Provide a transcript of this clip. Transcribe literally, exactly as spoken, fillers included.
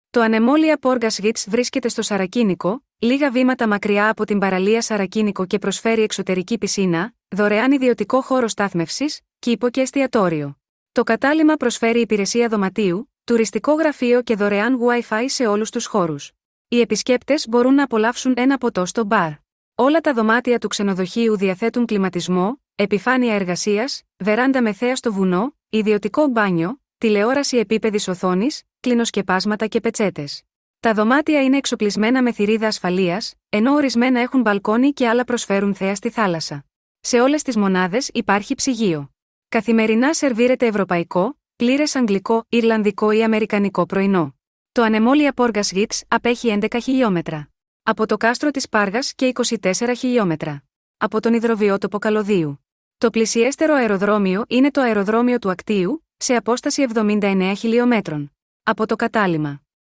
Το ανεμόλια Πόργας Γιτς βρίσκεται στο Σαρακίνικο, λίγα βήματα μακριά από την παραλία Σαρακίνικο και προσφέρει εξωτερική πισίνα, δωρεάν ιδιωτικό χώρο στάθμευσης, κήπο και εστιατόριο. Το κατάλημα προσφέρει υπηρεσία δωματίου, τουριστικό γραφείο και δωρεάν Wi-Fi σε όλους τους χώρους. Οι επισκέπτες μπορούν να απολαύσουν ένα ποτό στο μπαρ. Όλα τα δωμάτια του ξενοδοχείου διαθέτουν κλιματισμό, επιφάνεια εργασίας, βεράντα με θέα στο βουνό, ιδιωτικό μπάνιο, τηλεόραση επίπεδης οθόνης, κλινοσκεπάσματα και πετσέτες. Τα δωμάτια είναι εξοπλισμένα με θηρίδα ασφαλείας, ενώ ορισμένα έχουν μπαλκόνι και άλλα προσφέρουν θέα στη θάλασσα. Σε όλες τις μονάδες υπάρχει ψυγείο. Καθημερινά σερβίρεται ευρωπαϊκό, πλήρες αγγλικό, ιρλανδικό ή αμερικανικό πρωινό. Το ανεμόλια Πόργας Γιτς απέχει έντεκα χιλιόμετρα. Από το κάστρο της Πάργας και είκοσι τέσσερα χιλιόμετρα. Από τον υδροβιότοπο Καλωδίου. Το πλησιέστερο αεροδρόμιο είναι το αεροδρόμιο του Ακτίου, σε απόσταση εβδομήντα εννέα χιλιομέτρων. Από το κατάλημα.